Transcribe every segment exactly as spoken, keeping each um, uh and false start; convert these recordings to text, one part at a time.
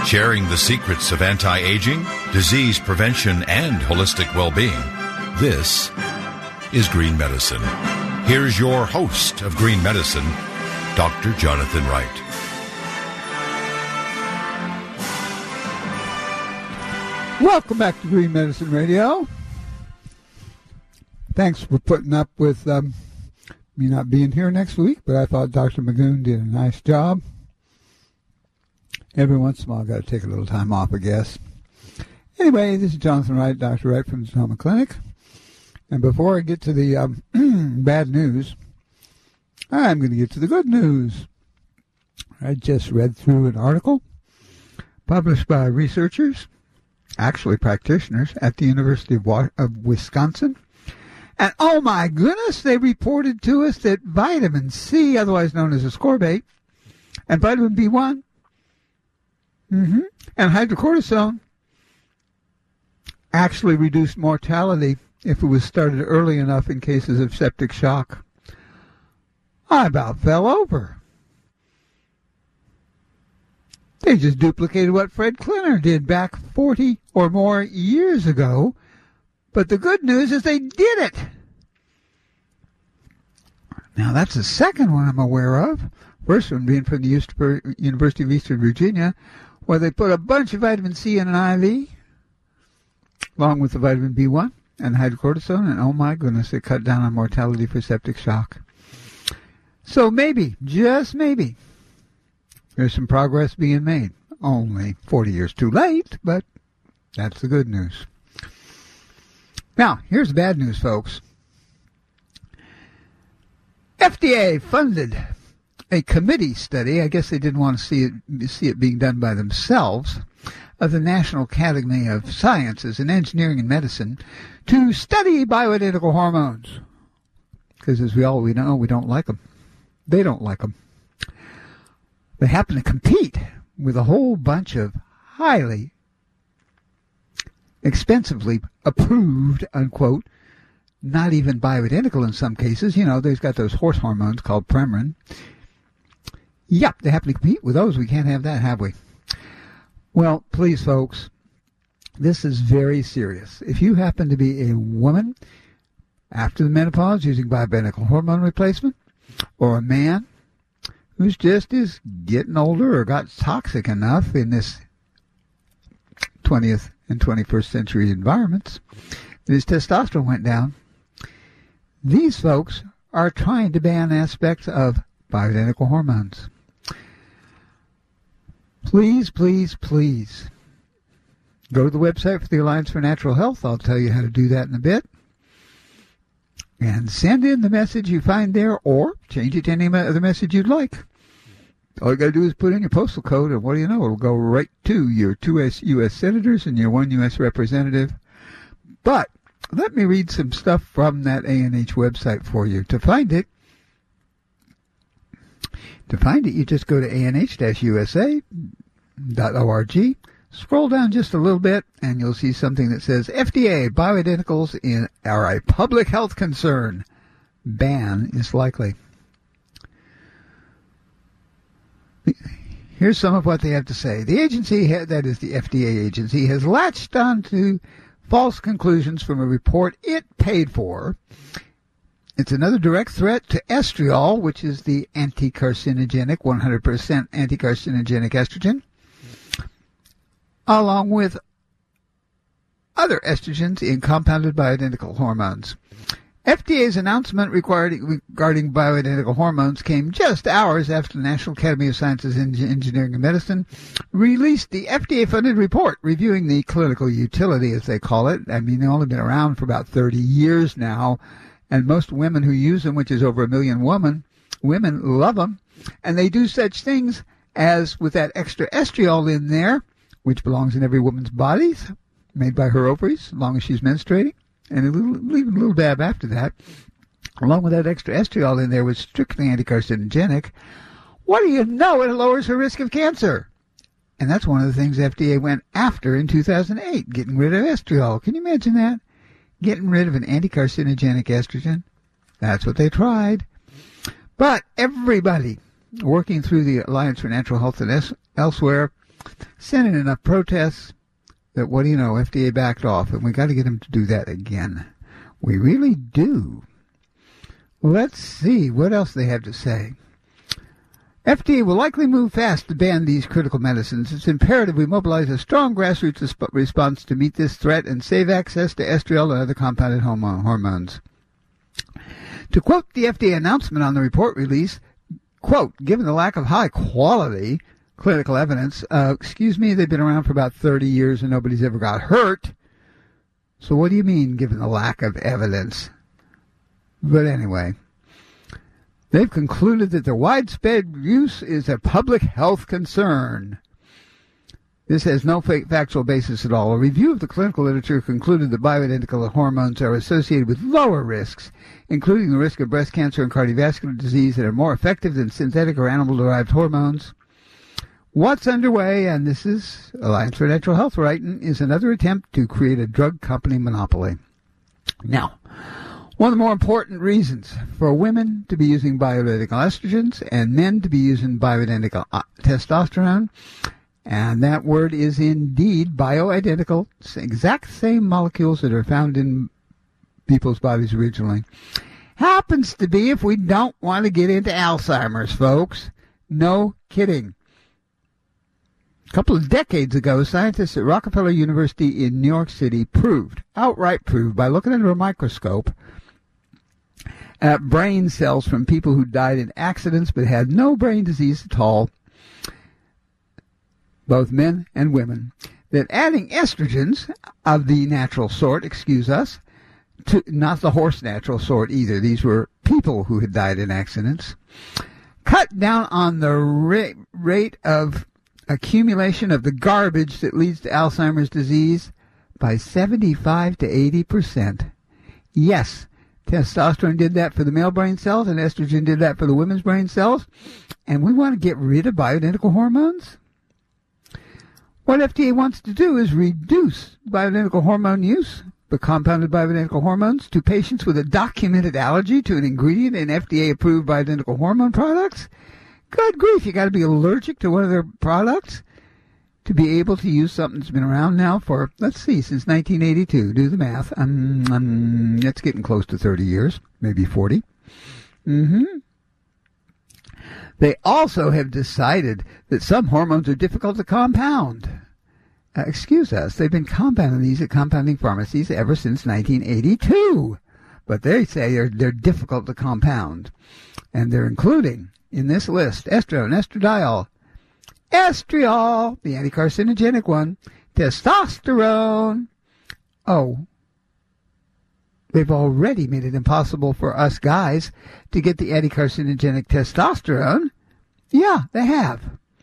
Sharing the secrets of anti-aging, disease prevention, and holistic well-being. This is Green Medicine. Here's your host of Green Medicine, Doctor Jonathan Wright. Welcome back to Green Medicine Radio. Thanks for putting up with um, me not being here next week, but I thought Doctor Magoon did a nice job. Every once in a while, I've got to take a little time off, I guess. Anyway, this is Jonathan Wright, Doctor Wright from the Sonoma Clinic. And before I get to the um, bad news, I'm going to get to the good news. I just read through an article published by researchers, actually practitioners, at the University of, Wa- of Wisconsin. And oh my goodness, they reported to us that vitamin C, otherwise known as ascorbate, and vitamin B one, mm-hmm, and hydrocortisone actually reduced mortality if it was started early enough in cases of septic shock. I about fell over. They just duplicated what Fred Klenner did back forty or more years ago. But the good news is they did it. Now, that's the second one I'm aware of. First one being from the University of Eastern Virginia, where they put a bunch of vitamin C in an I V, along with the vitamin B one and hydrocortisone, and oh my goodness, it cut down on mortality for septic shock. So maybe, just maybe, there's some progress being made. Only forty years too late, but that's the good news. Now, here's the bad news, folks. F D A funded a committee study, I guess they didn't want to see it, see it being done by themselves, of the National Academy of Sciences in Engineering and Medicine to study bioidentical hormones. Because as we all we know, we don't like them. They don't like them. They happen to compete with a whole bunch of highly expensively approved, unquote, not even bioidentical in some cases. You know, they've got those horse hormones called Premarin. Yep, they happen to compete with those. We can't have that, have we? Well, please, folks, this is very serious. If you happen to be a woman after the menopause using bioidentical hormone replacement, or a man who's just is getting older or got toxic enough in this twentieth and twenty-first century environments, his testosterone went down. These folks are trying to ban aspects of bioidentical hormones. Please, please, please go to the website for the Alliance for Natural Health. I'll tell you how to do that in a bit. And send in the message you find there, or change it to any other message you'd like. All you got to do is put in your postal code, and what do you know? It'll go right to your two U S senators and your one U S representative. But let me read some stuff from that A N H website for you. To find it, to find it, you just go to A N H U S A dot org. Scroll down just a little bit, and you'll see something that says F D A bioidenticals in are a public health concern. Ban is likely. Here's some of what they have to say. The agency, that is the F D A agency, has latched onto false conclusions from a report it paid for. It's another direct threat to estriol, which is the anti-carcinogenic, one hundred percent anti-carcinogenic estrogen, along with other estrogens in compounded bioidentical hormones. F D A's announcement regarding, regarding bioidentical hormones came just hours after the National Academy of Sciences in Engineering and Medicine released the F D A-funded report reviewing the clinical utility, as they call it. I mean, they've only been around for about thirty years now, and most women who use them, which is over a million women, women love them, and they do such things as, with that extra estriol in there, which belongs in every woman's body, made by her ovaries, as long as she's menstruating, and a little, even a little dab after that, along with that extra estriol in there, was strictly anti-carcinogenic. What do you know? It lowers her risk of cancer. And that's one of the things F D A went after in two thousand eight, getting rid of estriol. Can you imagine that? Getting rid of an anti-carcinogenic estrogen? That's what they tried. But everybody working through the Alliance for Natural Health and es- elsewhere sent in enough protests that, what do you know, F D A backed off, and we got to get them to do that again. We really do. Let's see what else they have to say. F D A will likely move fast to ban these critical medicines. It's imperative we mobilize a strong grassroots resp- response to meet this threat and save access to estriol and other compounded hormone- hormones. To quote the F D A announcement on the report release, quote, given the lack of high-quality clinical evidence, uh, excuse me, they've been around for about thirty years and nobody's ever got hurt. So what do you mean, given the lack of evidence? But anyway, they've concluded that their widespread use is a public health concern. This has no factual basis at all. A review of the clinical literature concluded that bioidentical hormones are associated with lower risks, including the risk of breast cancer and cardiovascular disease, that are more effective than synthetic or animal-derived hormones. What's underway, and this is Alliance for Natural Health Writing, is another attempt to create a drug company monopoly. Now, one of the more important reasons for women to be using bioidentical estrogens and men to be using bioidentical testosterone, and that word is indeed bioidentical, exact same molecules that are found in people's bodies originally, happens to be if we don't want to get into Alzheimer's, folks. No kidding. A couple of decades ago, scientists at Rockefeller University in New York City proved, outright proved, by looking under a microscope at brain cells from people who died in accidents but had no brain disease at all, both men and women, that adding estrogens of the natural sort, excuse us, to, not the horse natural sort either, these were people who had died in accidents, cut down on the rate, rate of accumulation of the garbage that leads to Alzheimer's disease by seventy-five to eighty percent. Yes, testosterone did that for the male brain cells, and estrogen did that for the women's brain cells, and we want to get rid of bioidentical hormones? What F D A wants to do is reduce bioidentical hormone use, the compounded bioidentical hormones, to patients with a documented allergy to an ingredient in F D A-approved bioidentical hormone products. Good grief, you got to be allergic to one of their products to be able to use something that's been around now for, let's see, since nineteen eighty-two. Do the math. Um, um, it's getting close to thirty years, maybe forty. Mm-hmm. They also have decided that some hormones are difficult to compound. Uh, excuse us, they've been compounding these at compounding pharmacies ever since nineteen eighty-two. But they say they're, they're difficult to compound. And they're including, in this list, estrone, estradiol, estriol, the anti-carcinogenic one, testosterone. Oh, they've already made it impossible for us guys to get the anti-carcinogenic testosterone. Yeah, they have.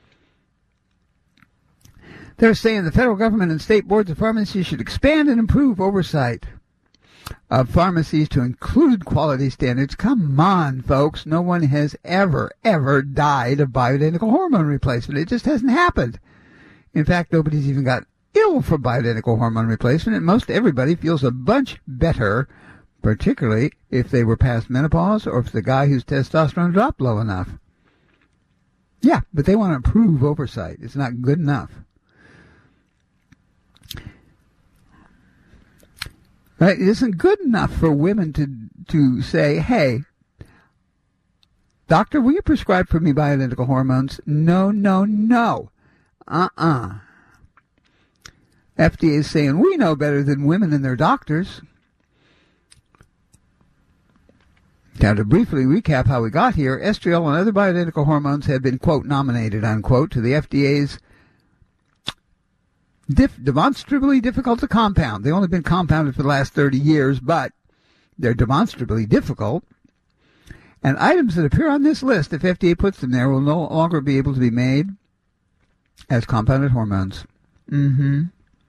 They're saying the federal government and state boards of pharmacy should expand and improve oversight of pharmacies to include quality standards. Come on, folks. No one has ever, ever died of bioidentical hormone replacement. It just hasn't happened. In fact, nobody's even got ill from bioidentical hormone replacement, and most everybody feels a bunch better, particularly if they were past menopause or if the guy whose testosterone dropped low enough. Yeah, but they want to improve oversight. It's not good enough. Right? It isn't good enough for women to to say, hey, doctor, will you prescribe for me bioidentical hormones? No, no, no. Uh-uh. F D A is saying, we know better than women and their doctors. Now, to briefly recap how we got here, estriol and other bioidentical hormones have been, quote, nominated, unquote, to the F D A's Dif- demonstrably difficult to compound. They've only been compounded for the last thirty years, but they're demonstrably difficult. And items that appear on this list, if F D A puts them there, will no longer be able to be made as compounded hormones. Mm-hmm.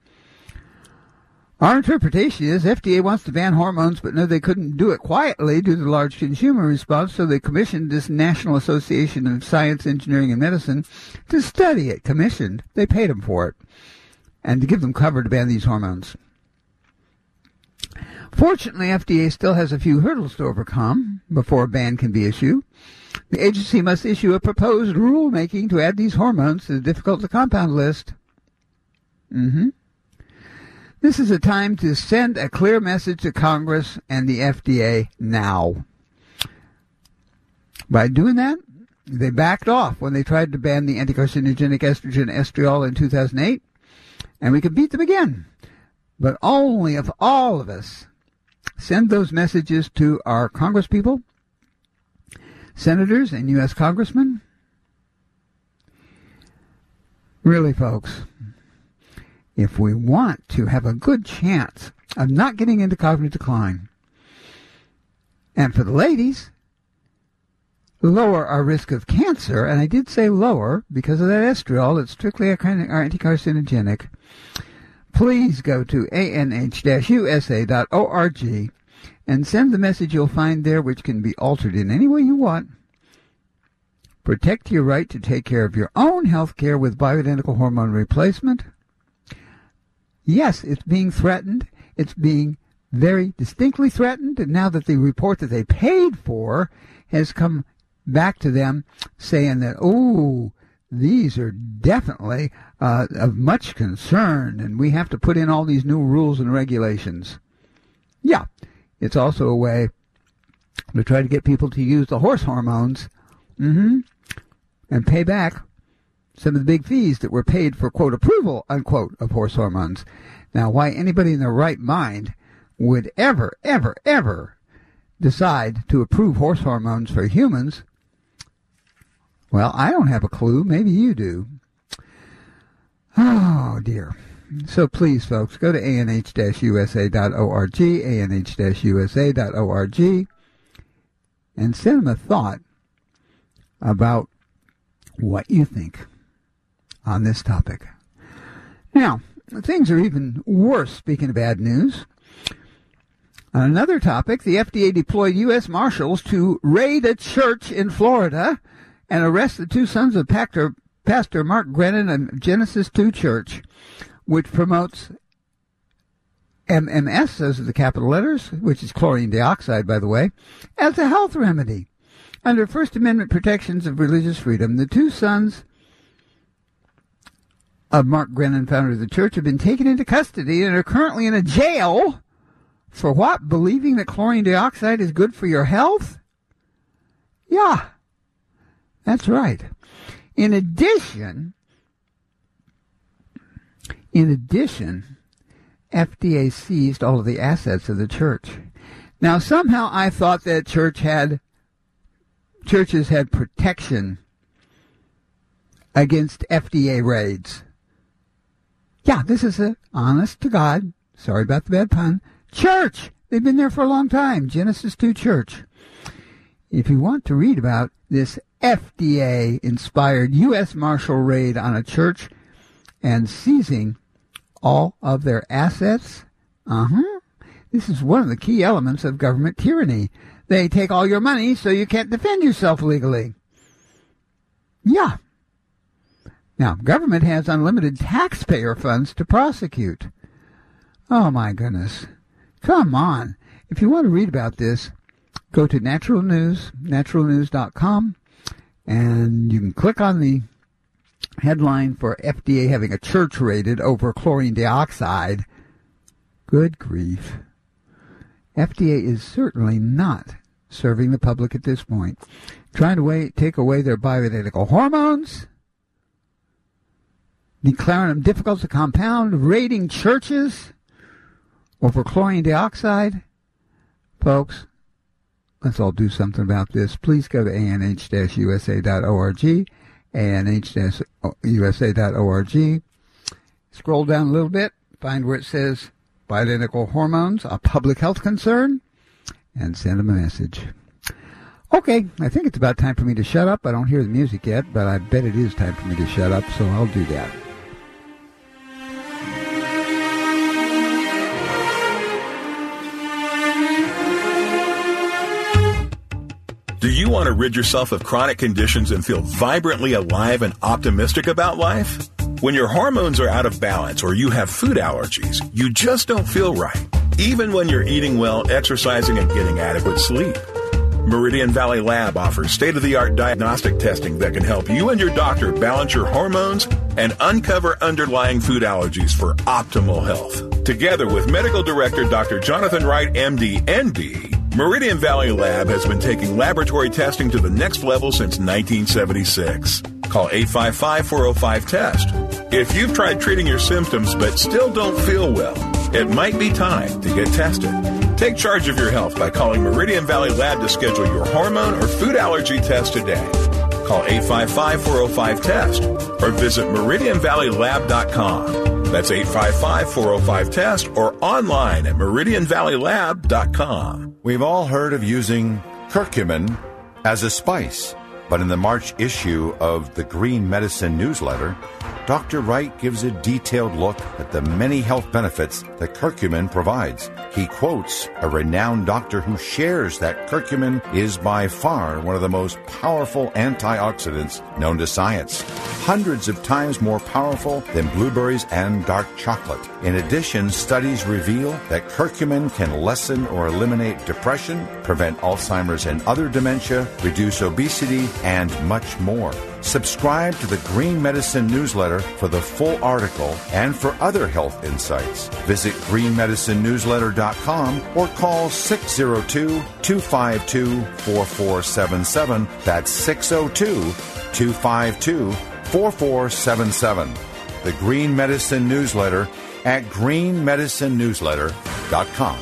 Our interpretation is F D A wants to ban hormones, but no, they couldn't do it quietly due to the large consumer response, so they commissioned this National Association of Science, Engineering, and Medicine to study it. Commissioned. They paid them for it. And to give them cover to ban these hormones. Fortunately, F D A still has a few hurdles to overcome before a ban can be issued. The agency must issue a proposed rulemaking to add these hormones to the difficult-to-compound list. Mm-hmm. This is a time to send a clear message to Congress and the F D A now. By doing that, they backed off when they tried to ban the anti-carcinogenic estrogen estriol in two thousand eight, and we could beat them again. But only if all of us send those messages to our congresspeople, senators, and U S congressmen. Really, folks, if we want to have a good chance of not getting into cognitive decline, and for the ladies, lower our risk of cancer, and I did say lower because of that estriol, it's strictly anti-carcinogenic, please go to a n h dash u s a dot org and send the message you'll find there, which can be altered in any way you want. Protect your right to take care of your own health care with bioidentical hormone replacement. Yes, it's being threatened. It's being very distinctly threatened. And now that the report that they paid for has come back to them saying that, oh, these are definitely uh, of much concern, and we have to put in all these new rules and regulations. Yeah, it's also a way to try to get people to use the horse hormones mm-hmm, and pay back some of the big fees that were paid for, quote, approval, unquote, of horse hormones. Now, why anybody in their right mind would ever, ever, ever decide to approve horse hormones for humans, well, I don't have a clue. Maybe you do. Oh, dear. So please, folks, go to a n h dash u s a dot org, a n h dash u s a dot org, and send them a thought about what you think on this topic. Now, things are even worse, speaking of bad news. On another topic, the F D A deployed U S Marshals to raid a church in Florida and arrest the two sons of Pastor, Pastor Mark Grenon of Genesis two Church, which promotes M M S, those are the capital letters, which is chlorine dioxide, by the way, as a health remedy. Under First Amendment protections of religious freedom, the two sons of Mark Grenon, founder of the church, have been taken into custody and are currently in a jail for what? Believing that chlorine dioxide is good for your health? Yeah, that's right. In addition, in addition, F D A seized all of the assets of the church. Now, somehow I thought that church had, churches had protection against F D A raids. Yeah, this is a honest to God, sorry about the bad pun, church. They've been there for a long time, Genesis two Church. If you want to read about this F D A-inspired U S Marshal raid on a church and seizing all of their assets, uh-huh, this is one of the key elements of government tyranny. They take all your money so you can't defend yourself legally. Yeah. Now, government has unlimited taxpayer funds to prosecute. Oh, my goodness. Come on. If you want to read about this, go to Natural News, natural news dot com, and you can click on the headline for F D A having a church raided over chlorine dioxide. Good grief. F D A is certainly not serving the public at this point. Trying to wait, take away their bioidentical hormones, declaring them difficult to compound, raiding churches over chlorine dioxide. Folks, let's all do something about this. Please go to a n h dash u s a dot org, a n h dash u s a dot org. Scroll down a little bit, find where it says bioidentical hormones, a public health concern, and send them a message. Okay, I think it's about time for me to shut up. I don't hear the music yet, but I bet it is time for me to shut up, so I'll do that. Do you want to rid yourself of chronic conditions and feel vibrantly alive and optimistic about life? When your hormones are out of balance or you have food allergies, you just don't feel right. even when you're eating well, exercising, and getting adequate sleep. Meridian Valley Lab offers state-of-the-art diagnostic testing that can help you and your doctor balance your hormones and uncover underlying food allergies for optimal health. Together with Medical Director Doctor Jonathan Wright, M D, N B, Meridian Valley Lab has been taking laboratory testing to the next level since nineteen seventy-six. Call eight five five, four oh five, TEST. If you've tried treating your symptoms but still don't feel well, it might be time to get tested. Take charge of your health by calling Meridian Valley Lab to schedule your hormone or food allergy test today. Call eight five five, four oh five, TEST or visit meridian valley lab dot com. That's eight five five, four oh five, TEST or online at meridian valley lab dot com. We've all heard of using curcumin as a spice, but in the March issue of the Green Medicine newsletter, Doctor Wright gives a detailed look at the many health benefits that curcumin provides. He quotes a renowned doctor who shares that curcumin is by far one of the most powerful antioxidants known to science, hundreds of times more powerful than blueberries and dark chocolate. In addition, studies reveal that curcumin can lessen or eliminate depression, prevent Alzheimer's and other dementia, reduce obesity, and much more. Subscribe to the Green Medicine newsletter for the full article and for other health insights. Visit green medicine newsletter dot com or call six oh two, two five two, four four seven seven. That's six oh two, two five two, four four seven seven. The Green Medicine newsletter at green medicine newsletter dot com.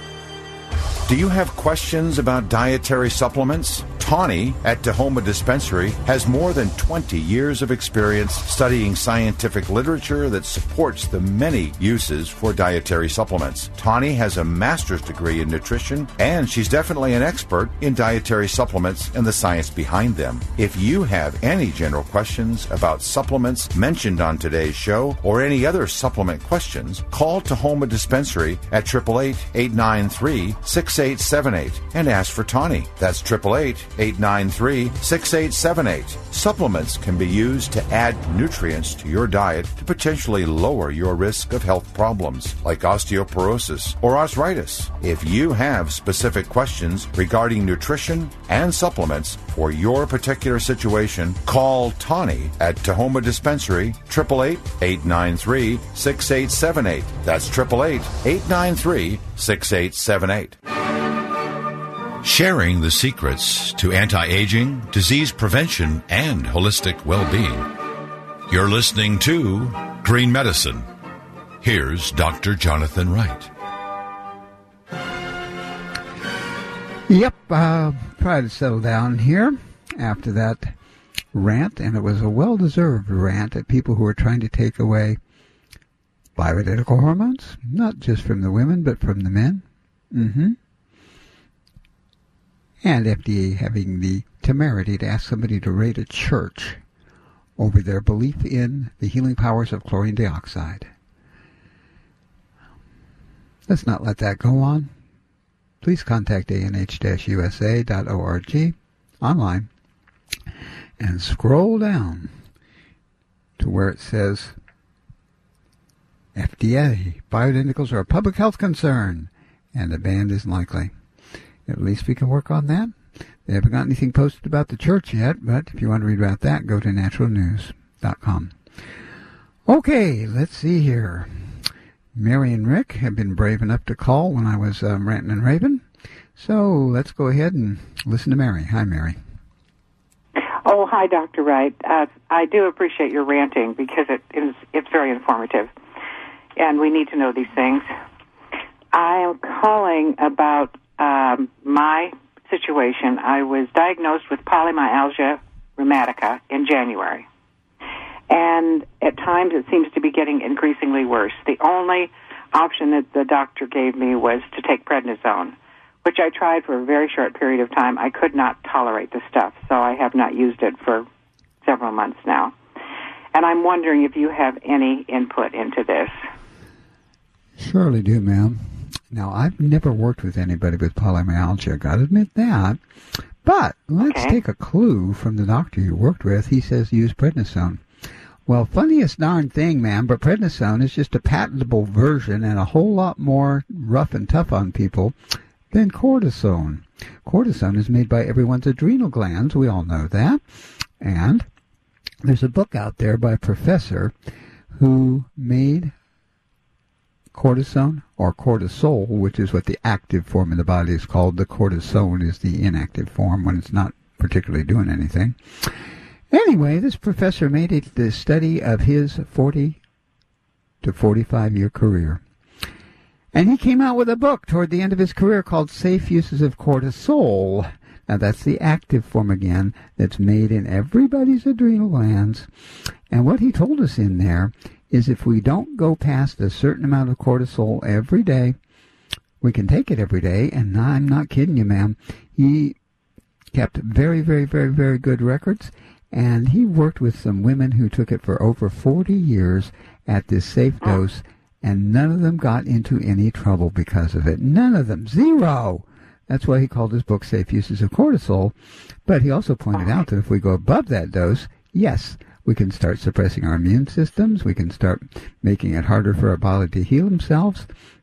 Do you have questions about dietary supplements? Tawny at Tahoma Dispensary has more than twenty years of experience studying scientific literature that supports the many uses for dietary supplements. Tawny has a master's degree in nutrition, and she's definitely an expert in dietary supplements and the science behind them. If you have any general questions about supplements mentioned on today's show or any other supplement questions, call Tahoma Dispensary at eight eight eight, eight nine three, six eight seven eight and ask for Tawny. That's eight eight eight, eight nine three, six eight seven eight. Supplements can be used to add nutrients to your diet to potentially lower your risk of health problems like osteoporosis or arthritis. If you have specific questions regarding nutrition and supplements for your particular situation, call Tawny at Tahoma Dispensary, eight eight eight, eight nine three, six eight seven eight. That's eight eight eight, eight nine three, six eight seven eight. Sharing the secrets to anti-aging, disease prevention, and holistic well-being. You're listening to Green Medicine. Here's Doctor Jonathan Wright. Yep, uh, try to settle down here after that rant, and it was a well-deserved rant at people who are trying to take away bioidentical hormones, not just from the women, but from the men. Mm-hmm. And F D A having the temerity to ask somebody to rate a church over their belief in the healing powers of chlorine dioxide. Let's not let that go on. Please contact A N H U S A dot org online and scroll down to where it says F D A, bioidenticals are a public health concern, and a ban is likely. At least we can work on that. They haven't got anything posted about the church yet, but if you want to read about that, go to natural news dot com. Okay, let's see here. Mary and Rick have been brave enough to call when I was um, ranting and raving. So let's go ahead and listen to Mary. Hi, Mary. Oh, hi, Doctor Wright. Uh, I do appreciate your ranting because it is it's very informative, and we need to know these things. I am calling about um, my situation. I was diagnosed with polymyalgia rheumatica in January, and at times it seems to be getting increasingly worse. The only option that the doctor gave me was to take prednisone, which I tried for a very short period of time. I could not tolerate the stuff, so I have not used it for several months now. And I'm wondering if you have any input into this. Surely do, ma'am. Now, I've never worked with anybody with polymyalgia, I've got to admit that. But let's okay. take a clue from the doctor you worked with. He says use prednisone. Well, funniest darn thing, man, but prednisone is just a patentable version and a whole lot more rough and tough on people than cortisone. Cortisone is made by everyone's adrenal glands. We all know that. And there's a book out there by a professor who made cortisone, or cortisol, which is what the active form in the body is called. The cortisone is the inactive form when it's not particularly doing anything. Anyway, this professor made it the study of his forty to forty-five year career. And he came out with a book toward the end of his career called Safe Uses of Cortisol. Now, that's the active form again that's made in everybody's adrenal glands. And what he told us in there is if we don't go past a certain amount of cortisol every day, we can take it every day. And I'm not kidding you, ma'am. He kept very, very, very, very good records. And he worked with some women who took it for over forty years at this safe dose. And none of them got into any trouble because of it. None of them. Zero. That's why he called his book Safe Uses of Cortisol. But he also pointed out that if we go above that dose, yes, we can start suppressing our immune systems. We can start making it harder for our body to heal themselves.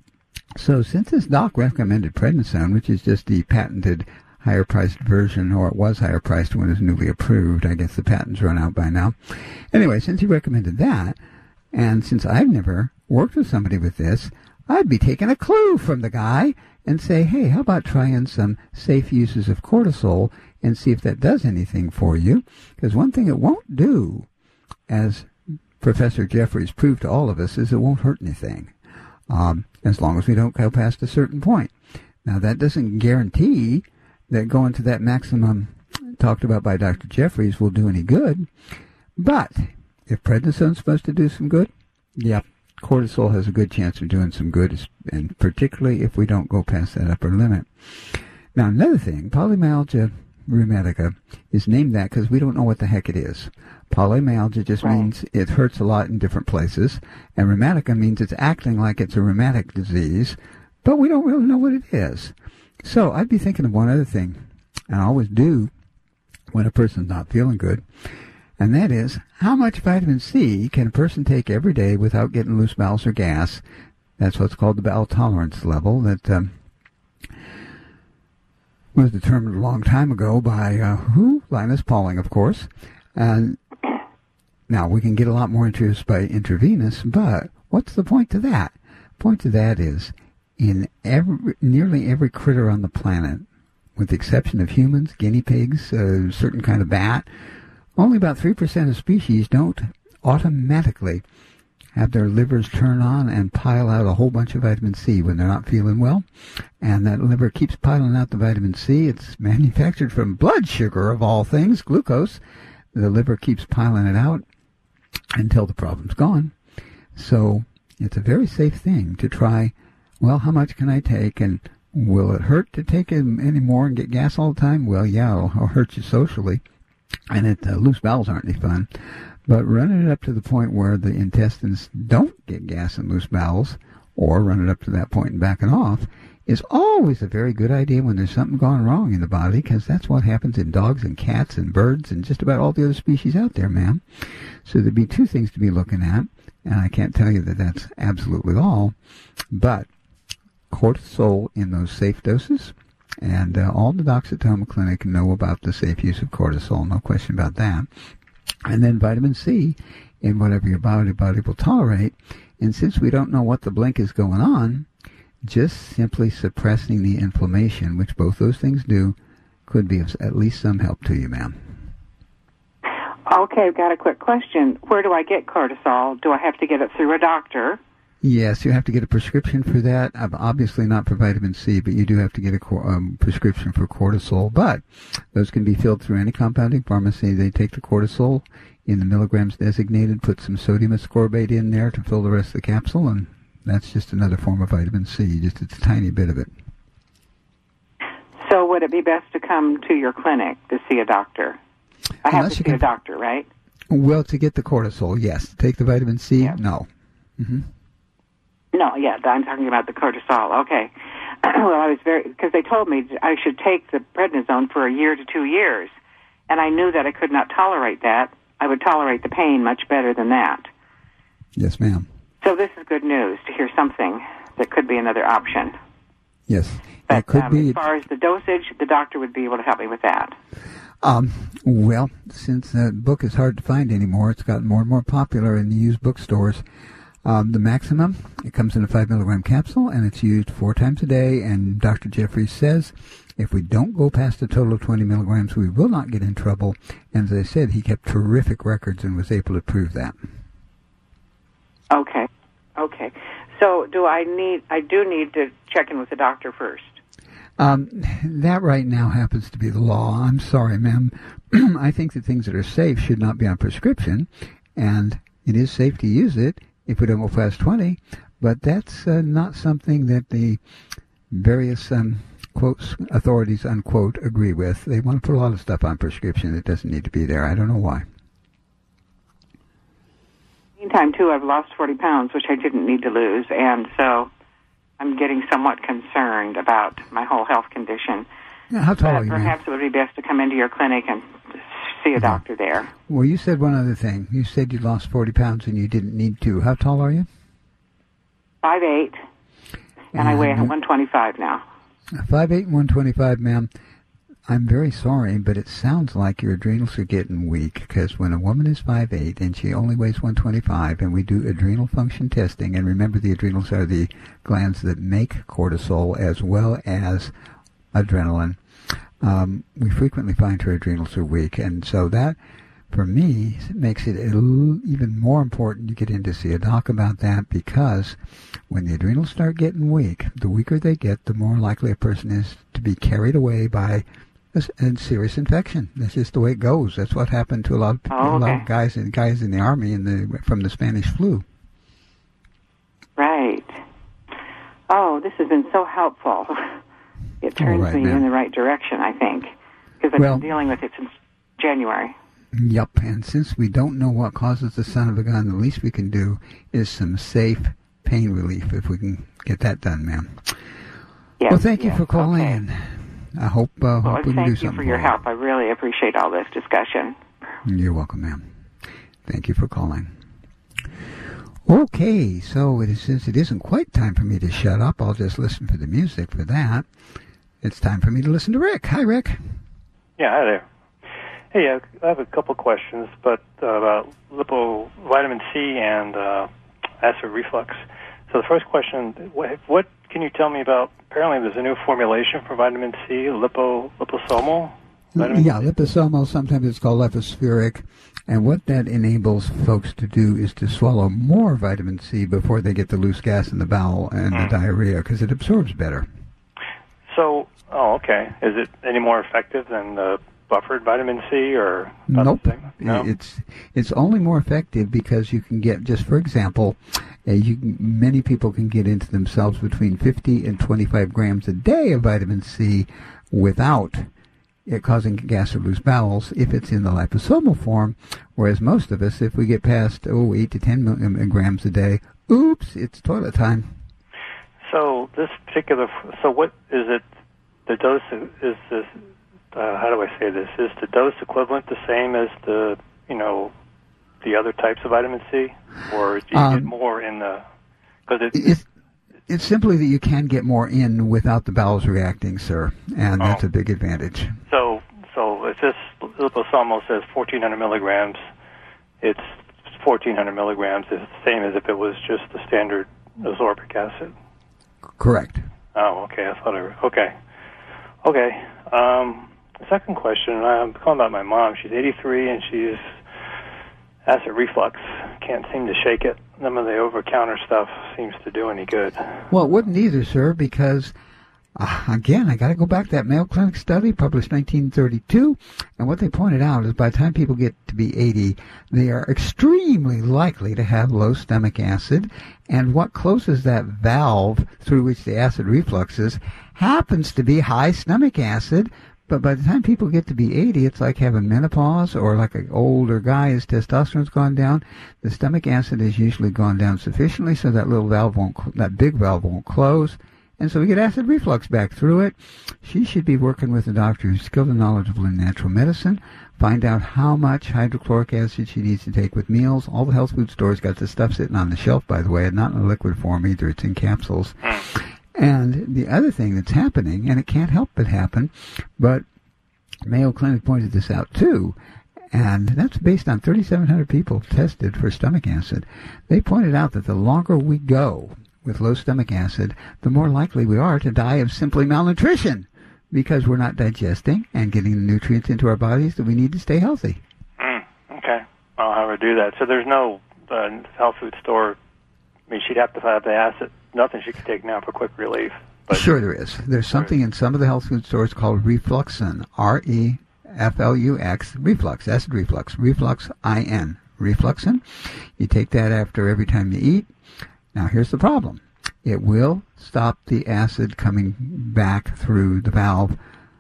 So since this doc recommended prednisone, which is just the patented higher-priced version, or it was higher-priced when it was newly approved. I guess the patent's run out by now. Anyway, since he recommended that, and since I've never worked with somebody with this, I'd be taking a clue from the guy and say, hey, how about trying some safe uses of cortisol and see if that does anything for you? Because one thing it won't do, as Professor Jeffries proved to all of us, is it won't hurt anything, um, as long as we don't go past a certain point. Now, that doesn't guarantee that going to that maximum talked about by Doctor Jeffries will do any good, but if prednisone's supposed to do some good, yeah, cortisol has a good chance of doing some good, and particularly if we don't go past that upper limit. Now, another thing, polymyalgia rheumatica is named that because we don't know what the heck it is. Polymyalgia just right. means it hurts a lot in different places, and rheumatica means it's acting like it's a rheumatic disease, but we don't really know what it is. So I'd be thinking of one other thing, and I always do when a person's not feeling good, and that is, how much vitamin C can a person take every day without getting loose bowels or gas? That's what's called the bowel tolerance level that um, was determined a long time ago by, uh, who? Linus Pauling, of course. And now, we can get a lot more into this by intravenous, but what's the point to that? The point to that is, in every, nearly every critter on the planet, with the exception of humans, guinea pigs, a certain kind of bat, only about three percent of species don't automatically have their livers turn on and pile out a whole bunch of vitamin C when they're not feeling well. And that liver keeps piling out the vitamin C. It's manufactured from blood sugar, of all things, glucose. The liver keeps piling it out until the problem's gone. So it's a very safe thing to try, well, how much can I take, and will it hurt to take it any more and get gas all the time? Well, yeah, it'll hurt you socially. And it, uh, loose bowels aren't any fun. But running it up to the point where the intestines don't get gas and loose bowels, or run it up to that point and backing off, is always a very good idea when there's something gone wrong in the body, because that's what happens in dogs and cats and birds and just about all the other species out there, ma'am. So there'd be two things to be looking at, and I can't tell you that that's absolutely all, but cortisol in those safe doses. And uh, all the docs at Toma Clinic know about the safe use of cortisol, no question about that. And then vitamin C in whatever your body, body will tolerate. And since we don't know what the blink is going on, just simply suppressing the inflammation, which both those things do, could be of at least some help to you, ma'am. Okay, I've got a quick question. Where do I get cortisol? Do I have to get it through a doctor? Yes, you have to get a prescription for that. Obviously not for vitamin C, but you do have to get a um, prescription for cortisol. But those can be filled through any compounding pharmacy. They take the cortisol in the milligrams designated, put some sodium ascorbate in there to fill the rest of the capsule, and that's just another form of vitamin C, just a tiny bit of it. So would it be best to come to your clinic to see a doctor? I have Unless to see can, a doctor, right? Well, to get the cortisol, yes. To take the vitamin C, yeah. no. Mm-hmm. No, yeah, I'm talking about the cortisol. Okay. Well, I was very, because they told me I should take the prednisone for a year to two years, and I knew that I could not tolerate that, I would tolerate the pain much better than that. Yes, ma'am. So this is good news to hear something that could be another option. Yes, but it could um, be. As far as the dosage, the doctor would be able to help me with that. Um, well, since that book is hard to find anymore, it's gotten more and more popular in the used bookstores. Um, the maximum, it comes in a five milligram capsule, and it's used four times a day. And Doctor Jeffries says if we don't go past a total of twenty milligrams, we will not get in trouble. And as I said, he kept terrific records and was able to prove that. Okay. Okay. So do I need, I do need to check in with the doctor first. Um, that right now happens to be the law. I'm sorry, ma'am. I think that things that are safe should not be on prescription, and it is safe to use it if we don't go past twenty, but that's uh, not something that the various, um, quotes, authorities, unquote, agree with. They want to put a lot of stuff on prescription that doesn't need to be there. I don't know why. Meantime, too, I've lost forty pounds, which I didn't need to lose, and so I'm getting somewhat concerned about my whole health condition. Yeah, how tall but are you, perhaps ma'am? it would be best to come into your clinic and see a Yeah. doctor there. Well, you said one other thing. You said you lost forty pounds and you didn't need to. How tall are you? five eight, and, and I weigh one twenty-five now. five eight and one twenty-five, ma'am. I'm very sorry, but it sounds like your adrenals are getting weak, because when a woman is five eight and she only weighs one twenty-five, and we do adrenal function testing, and remember the adrenals are the glands that make cortisol as well as adrenaline, um, we frequently find her adrenals are weak, and so that, for me, makes it a little, even more important to get in to see a doc about that, because when the adrenals start getting weak, the weaker they get, the more likely a person is to be carried away by and serious infection. That's just the way it goes. That's what happened to a lot of people, oh, okay. a lot of guys and guys in the army in the from the Spanish flu. Right. Oh, this has been so helpful. It turns right, me ma'am. in the right direction, I think, because I've Well, been dealing with it since January. Yep, and since we don't know what causes the son of a gun, the least we can do is some safe pain relief, if we can get that done, ma'am. Yes, well, thank yes, you for calling okay. in. I hope, uh, Well, hope we can thank do you something for your you. help. I really appreciate all this discussion. You're welcome, ma'am. Thank you for calling. Okay, so it is, since it isn't quite time for me to shut up, I'll just listen for the music for that. It's time for me to listen to Rick. Hi, Rick. Yeah, hi there. Hey, uh, I have a couple questions, but uh, about lipo, vitamin C and uh, acid reflux. So the first question, what, what can you tell me about, apparently there's a new formulation for vitamin C, lipo, liposomal? Vitamin Yeah, C? liposomal, sometimes it's called lipospheric, and what that enables folks to do is to swallow more vitamin C before they get the loose gas in the bowel and Mm. the diarrhea, because it absorbs better. So, oh, okay. Is it any more effective than the buffered vitamin C, or about Nope. the same? No? It's it's only more effective because you can get, just for example, uh, you can, many people can get into themselves between fifty and twenty-five grams a day of vitamin C without it causing gas or loose bowels if it's in the liposomal form, whereas most of us, if we get past, oh, eight to ten milligrams a day, oops, it's toilet time. So this particular, so what is it, the dose, is this, uh, how do I say this, is the dose equivalent the same as the, you know, the other types of vitamin C? Or do you Um, get more in the, because it, It's, it's simply that you can get more in without the bowels reacting, sir, and that's Oh. a big advantage. so, so if this liposomal says fourteen hundred milligrams, it's fourteen hundred milligrams, it's the same as if it was just the standard ascorbic acid. Correct. Oh, okay. I thought I. Okay, okay. Um, the second question. I'm calling about my mom. She's eighty-three and she's acid reflux. Can't seem to shake it. None of the over-counter stuff seems to do any good. Well, it wouldn't either, sir, because, uh, again, I got to go back to that Mayo Clinic study published nineteen thirty-two, and what they pointed out is by the time people get to be eighty, they are extremely likely to have low stomach acid, and what closes that valve through which the acid refluxes happens to be high stomach acid. But by the time people get to be eighty, it's like having menopause, or like an older guy, his testosterone's gone down. The stomach acid has usually gone down sufficiently so that little valve won't, that big valve won't close, And so we get acid reflux back through it. She should be working with a doctor who's skilled and knowledgeable in natural medicine. Find out how much hydrochloric acid she needs to take with meals. All the health food stores got this stuff sitting on the shelf, by the way, and not in a liquid form either. It's in capsules. And the other thing that's happening, and it can't help but happen, but Mayo Clinic pointed this out too, and that's based on thirty-seven hundred people tested for stomach acid. They pointed out that the longer we go with low stomach acid, the more likely we are to die of simply malnutrition, because we're not digesting and getting the nutrients into our bodies that we need to stay healthy. Mm, okay. I'll have her do that. So there's no uh, health food store, I mean, she'd have to have the acid, nothing she could take now for quick relief. But sure there is. There's something in some of the health food stores called Refluxin, R E F L U X, reflux, acid reflux, Reflux I N, Refluxin. You take that after every time you eat. Now here's the problem. It will stop the acid coming back through the valve.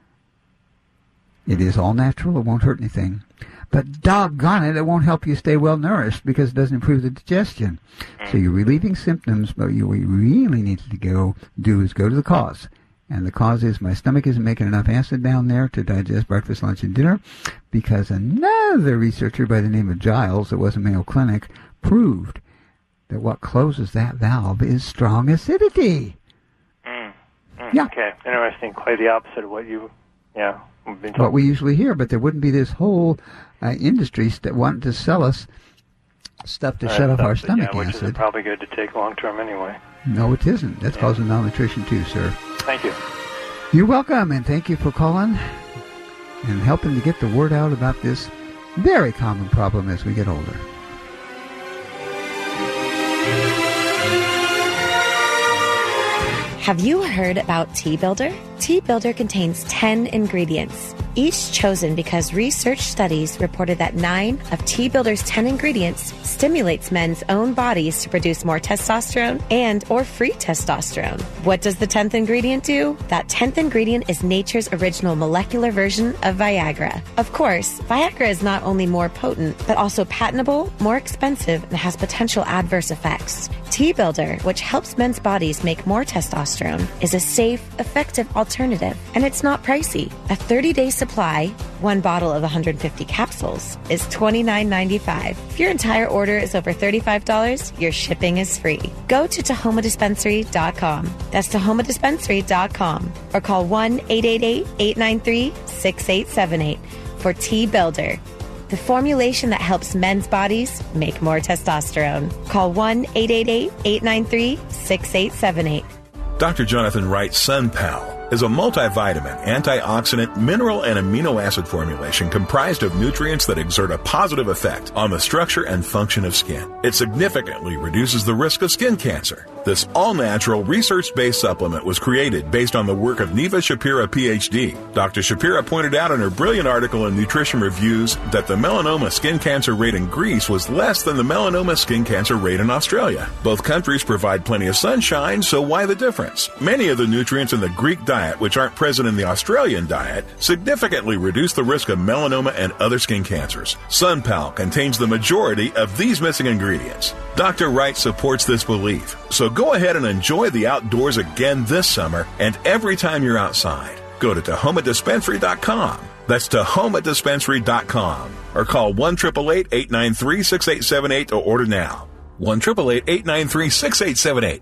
It is all natural. It won't hurt anything. But doggone it, it won't help you stay well nourished because it doesn't improve the digestion. So you're relieving symptoms, but you, what you really need to go do is go to the cause. And the cause is my stomach isn't making enough acid down there to digest breakfast, lunch, and dinner, because another researcher by the name of Giles, that was a Mayo Clinic, proved that what closes that valve is strong acidity. Mm. Mm. Yeah. Okay, interesting. Quite the opposite of what you, yeah, we've been what we usually hear, but there wouldn't be this whole uh, industry st- wanting to sell us stuff to uh, shut off our that, stomach yeah, which acid. is probably good to take long term anyway. No, it isn't. That's yeah. causing malnutrition too, sir. Thank you. You're welcome, and thank you for calling and helping to get the word out about this very common problem as we get older. Have you heard about Tea Builder? Tea Builder contains ten ingredients, each chosen because research studies reported that nine of Tea Builder's ten ingredients stimulates men's own bodies to produce more testosterone and or free testosterone. What does the tenth ingredient do? That tenth ingredient is nature's original molecular version of Viagra. Of course, Viagra is not only more potent, but also patentable, more expensive, and has potential adverse effects. Tea Builder, which helps men's bodies make more testosterone, is a safe, effective alternative, and it's not pricey. A thirty-day supply, one bottle of one hundred fifty capsules, is twenty-nine ninety-five. If your entire order is over thirty-five dollars, your shipping is free. Go to Tahoma Dispensary dot com. That's Tahoma Dispensary dot com, or call one eight eight eight, eight nine three, six eight seven eight for Tea Builder, the formulation that helps men's bodies make more testosterone. Call one eight eight eight, eight nine three, six eight seven eight. Doctor Jonathan Wright's SunPal is a multivitamin, antioxidant, mineral, and amino acid formulation comprised of nutrients that exert a positive effect on the structure and function of skin. It significantly reduces the risk of skin cancer. This all-natural, research-based supplement was created based on the work of Neva Shapira, P H D. Doctor Shapira pointed out in her brilliant article in Nutrition Reviews that the melanoma skin cancer rate in Greece was less than the melanoma skin cancer rate in Australia. Both countries provide plenty of sunshine, so why the difference? Many of the nutrients in the Greek diet, which aren't present in the Australian diet, significantly reduce the risk of melanoma and other skin cancers. SunPal contains the majority of these missing ingredients. Doctor Wright supports this belief, so go ahead and enjoy the outdoors again this summer and every time you're outside. Go to Tahoma Dispensary dot com. That's Tahoma Dispensary dot com. Or call one eight eight eight, eight nine three, six eight seven eight to order now. one eight eight eight, eight nine three, six eight seven eight.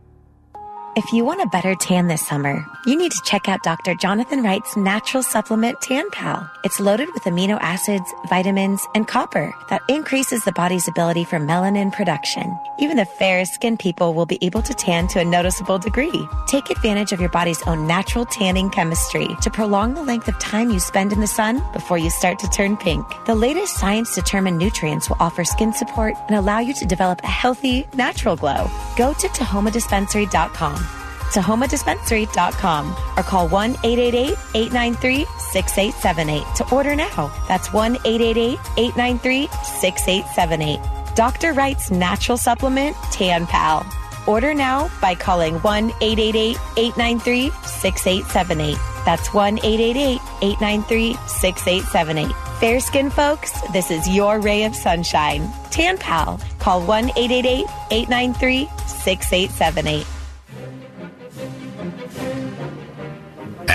If you want a better tan this summer, you need to check out Doctor Jonathan Wright's natural supplement Tan Pal. It's loaded with amino acids, vitamins, and copper that increases the body's ability for melanin production. Even the fairest skinned people will be able to tan to a noticeable degree. Take advantage of your body's own natural tanning chemistry to prolong the length of time you spend in the sun before you start to turn pink. The latest science-determined nutrients will offer skin support and allow you to develop a healthy, natural glow. Go to Tahoma Dispensary dot com. Tahoma Dispensary dot com or call one eight eight eight, eight nine three, six eight seven eight to order now. That's one eight eight eight, eight nine three, six eight seven eight. Doctor Wright's natural supplement, Tan Pal. Order now by calling one eight eight eight, eight nine three, six eight seven eight. That's one eight eight eight, eight nine three, six eight seven eight. Fair skin folks, this is your ray of sunshine. Tan Pal. Call one eight eight eight, eight nine three, six eight seven eight.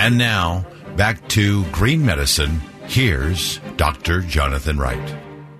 And now, back to Green Medicine. Here's Doctor Jonathan Wright.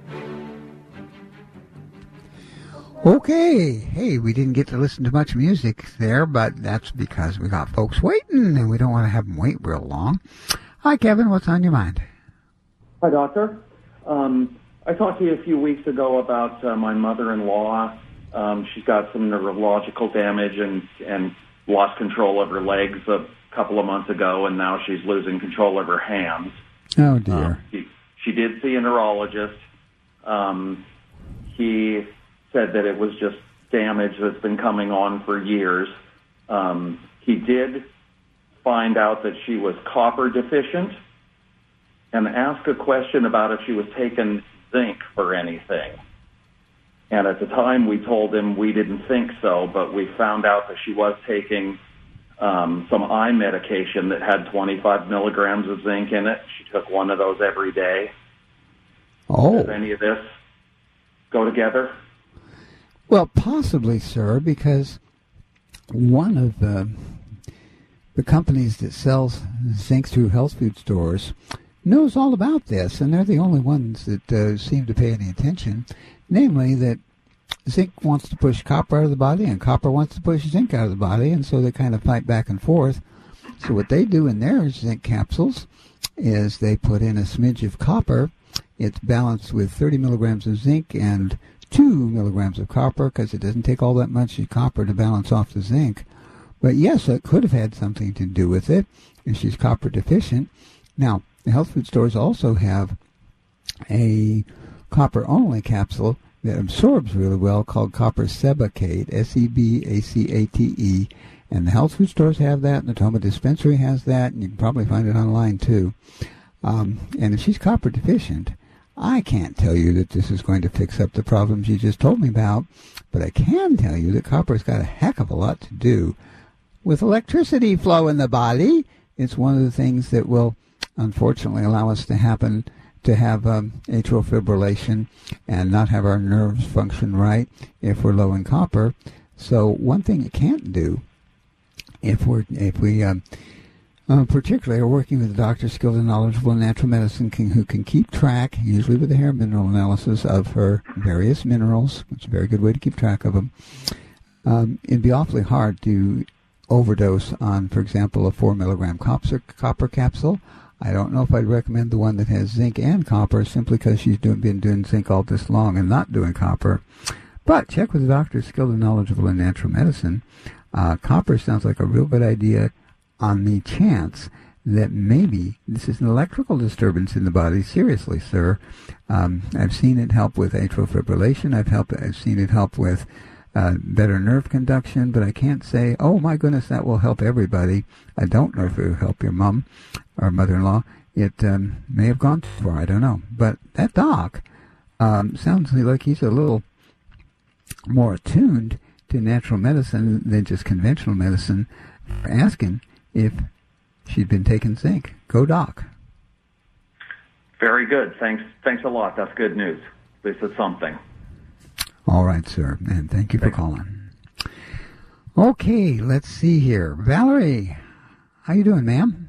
Okay. Hey, we didn't get to listen to much music there, but that's because we got folks waiting, and we don't want to have them wait real long. Hi, Kevin. What's on your mind? Hi, Doctor. Um, I talked to you a few weeks ago about uh, my mother-in-law. Um, she's got some neurological damage and, and lost control of her legs a couple of months ago, and now she's losing control of her hands. Oh, dear. Um, she, she did see a neurologist. Um, he said that it was just damage that's been coming on for years. Um, he did find out that she was copper deficient and asked a question about if she was taking zinc for anything. And at the time we told him we didn't think so, but we found out that she was taking um, some eye medication that had twenty-five milligrams of zinc in it. She took one of those every day. Oh. Does any of this go together? Well, possibly, sir, because one of the, the companies that sells zinc through health food stores knows all about this, and they're the only ones that uh, seem to pay any attention, namely that zinc wants to push copper out of the body, and copper wants to push zinc out of the body, and so they kind of fight back and forth. So what they do in their zinc capsules is they put in a smidge of copper. It's balanced with thirty milligrams of zinc and two milligrams of copper, because it doesn't take all that much copper to balance off the zinc. But yes, it could have had something to do with it if she's copper deficient. Now, the health food stores also have a copper-only capsule that absorbs really well called copper sebacate, S E B A C A T E. And the health food stores have that, and the Toma Dispensary has that, and you can probably find it online too. Um, and if she's copper deficient, I can't tell you that this is going to fix up the problems you just told me about, but I can tell you that copper's got a heck of a lot to do with electricity flow in the body. It's one of the things that will, unfortunately, allow us to happen to have um, atrial fibrillation and not have our nerves function right if we're low in copper. So one thing it can't do, if we're if we um, Uh, particularly are working with a doctor skilled and knowledgeable in natural medicine can, who can keep track, usually with a hair mineral analysis, of her various minerals. It's a very good way to keep track of them. Um, it'd be awfully hard to overdose on, for example, a four milligram copper, copper capsule. I don't know if I'd recommend the one that has zinc and copper, simply because she's doing, been doing zinc all this long and not doing copper. But check with a doctor skilled and knowledgeable in natural medicine. Uh, copper sounds like a real good idea on the chance that maybe this is an electrical disturbance in the body. Seriously, sir. Um, I've seen it help with atrial fibrillation. I've helped. I've seen it help with uh, better nerve conduction, but I can't say, oh, my goodness, that will help everybody. I don't know if it will help your mom or mother-in-law. It um, may have gone too far. I don't know. But that doc um, sounds like he's a little more attuned to natural medicine than just conventional medicine, for asking if she'd been taking zinc. Go, doc. Very good. Thanks. Thanks a lot. That's good news. At least it's something. All right, sir. And thank you for calling. Okay, let's see here. Valerie, how you doing, ma'am?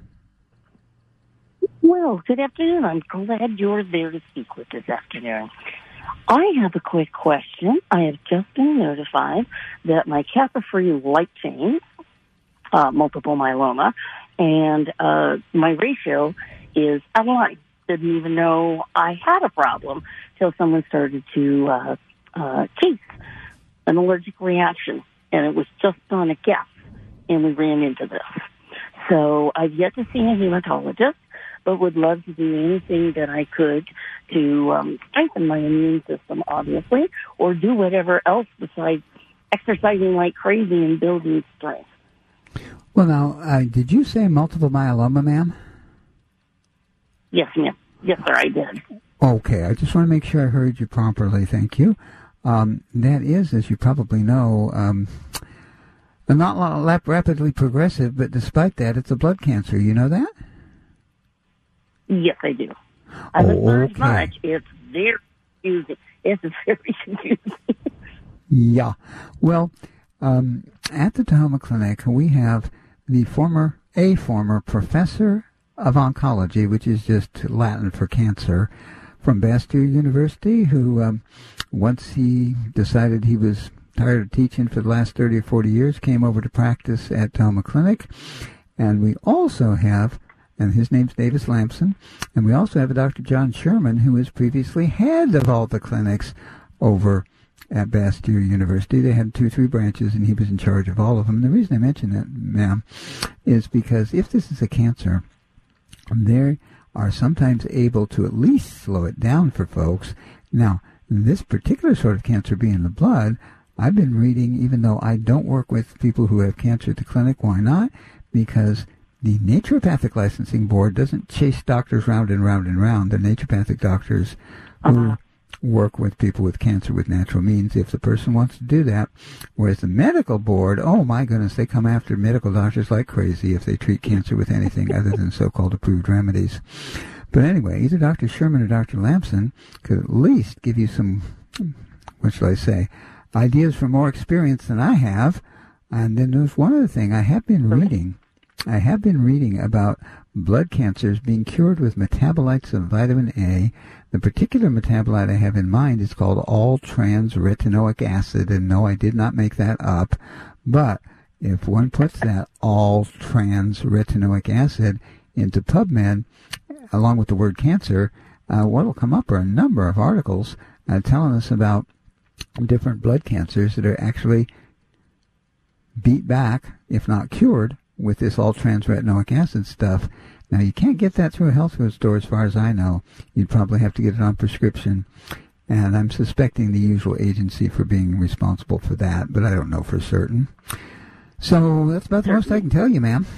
Well, good afternoon. I'm glad you're there to speak with this afternoon. I have a quick question. I have just been notified that my kappa-free light chain, uh, multiple myeloma, and uh, my ratio is out of line. Didn't even know I had a problem till someone started to uh, uh, case an allergic reaction, and it was just on a guess, and we ran into this. So I've yet to see a hematologist, but would love to do anything that I could to um, strengthen my immune system, obviously, or do whatever else besides exercising like crazy and building strength. Well, now, uh, did you say multiple myeloma, ma'am? Yes, ma'am. Yes, sir, I did. Okay, I just want to make sure I heard you properly. Thank you. Um, that is, as you probably know, um, not rapidly progressive, but despite that, it's a blood cancer. You know that? Yes, I do. I oh, haven't learned okay. much. It's very confusing. It's very confusing. Yeah. Well, um, at the Tahoma Clinic, we have the former a former professor of oncology, which is just Latin for cancer, from Bastyr University, who um, once he decided he was tired of teaching for the last thirty or forty years, came over to practice at Toma Clinic. And we also have, and his name's Davis Lamson, and we also have a Doctor John Sherman, who was previously head of all the clinics over at Bastyr University. They had two, three branches, and he was in charge of all of them. And the reason I mention that, ma'am, is because if this is a cancer, they are sometimes able to at least slow it down for folks. Now, this particular sort of cancer being the blood, I've been reading, even though I don't work with people who have cancer at the clinic. Why not? Because the Naturopathic Licensing Board doesn't chase doctors round and round and round. The naturopathic doctors who uh-huh. work with people with cancer with natural means, if the person wants to do that. Whereas the medical board, oh my goodness, they come after medical doctors like crazy if they treat cancer with anything other than so-called approved remedies. But anyway, either Doctor Sherman or Doctor Lamson could at least give you some, what shall I say, ideas from more experience than I have. And then there's one other thing. I have been reading, I have been reading about blood cancers being cured with metabolites of vitamin A. The particular metabolite I have in mind is called all-trans-retinoic acid, and no, I did not make that up. But if one puts that all-trans-retinoic acid into PubMed, along with the word cancer, uh, what will come up are a number of articles uh, telling us about different blood cancers that are actually beat back, if not cured, with this all-trans-retinoic acid stuff. Now, you can't get that through a health food store as far as I know. You'd probably have to get it on prescription. And I'm suspecting the usual agency for being responsible for that, but I don't know for certain. So that's about the most I can tell you, ma'am.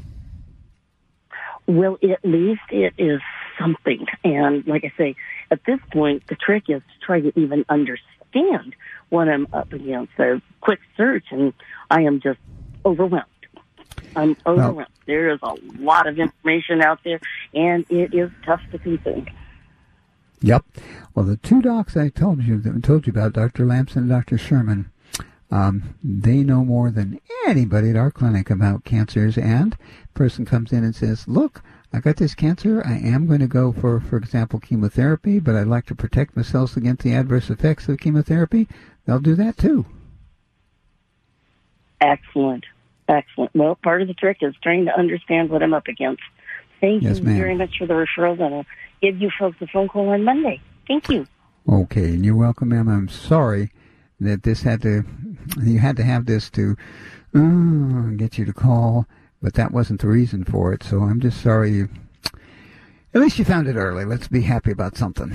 Well, at least it is something. And like I say, at this point, the trick is to try to even understand what I'm up against. So quick search, and I am just overwhelmed. I'm overwhelmed. Well, there is a lot of information out there, and it is tough to consume. Yep. Well, the two docs I told you that told you about, Doctor Lamson and Doctor Sherman, um, they know more than anybody at our clinic about cancers. And a person comes in and says, "Look, I got this cancer. I am going to go for, for example, chemotherapy, but I'd like to protect myself against the adverse effects of chemotherapy." They'll do that too. Excellent. Excellent. Well, part of the trick is trying to understand what I'm up against. Thank yes, you ma'am. very much for the referrals, and I'll give you folks a phone call on Monday. Thank you. Okay, and you're welcome, ma'am. I'm sorry that this had to, you had to have this to uh, get you to call, but that wasn't the reason for it, so I'm just sorry you, at least you found it early. Let's be happy about something.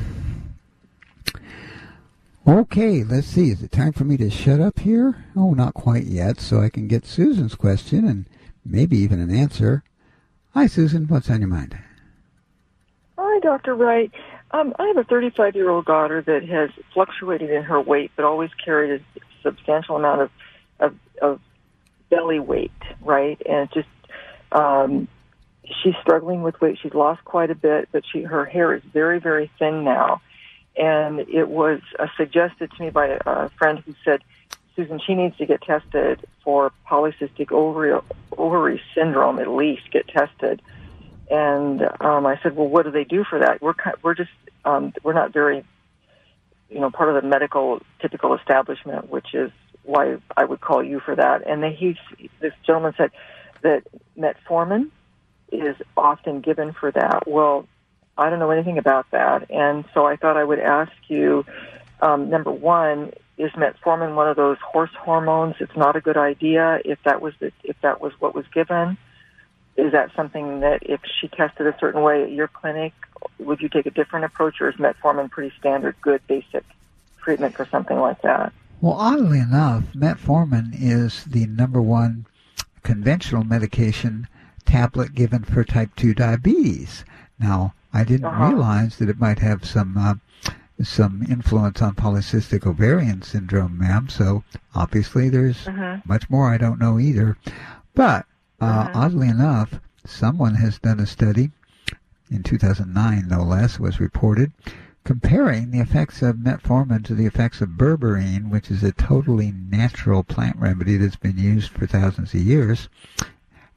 Okay, let's see. Is it time for me to shut up here? Oh, not quite yet, so I can get Susan's question and maybe even an answer. Hi, Susan. What's on your mind? Hi, Doctor Wright. Um, I have a thirty-five-year-old daughter that has fluctuated in her weight, but always carried a substantial amount of, of, of belly weight, right? And just um, she's struggling with weight. She's lost quite a bit, but she her hair is very, very thin now. And it was uh, suggested to me by a, a friend who said, "Susan, she needs to get tested for polycystic ovary, ovary syndrome, at least get tested." And um, I said, "Well, what do they do for that?" We're we're just um, we're not very, you know, part of the medical typical establishment, which is why I would call you for that. And then he, this gentleman said that metformin is often given for that. Well, I don't know anything about that, and so I thought I would ask you, um, number one, is metformin one of those horse hormones? It's not a good idea if that was the, if that was what was given. Is that something that if she tested a certain way at your clinic, would you take a different approach, or is metformin pretty standard, good, basic treatment for something like that? Well, oddly enough, metformin is the number one conventional medication tablet given for type two diabetes. Now, I didn't uh-huh. realize that it might have some uh, some influence on polycystic ovarian syndrome, ma'am. So obviously there's uh-huh. much more I don't know either. But uh, uh-huh. oddly enough, someone has done a study in two thousand nine, no less, was reported, comparing the effects of metformin to the effects of berberine, which is a totally natural plant remedy that's been used for thousands of years.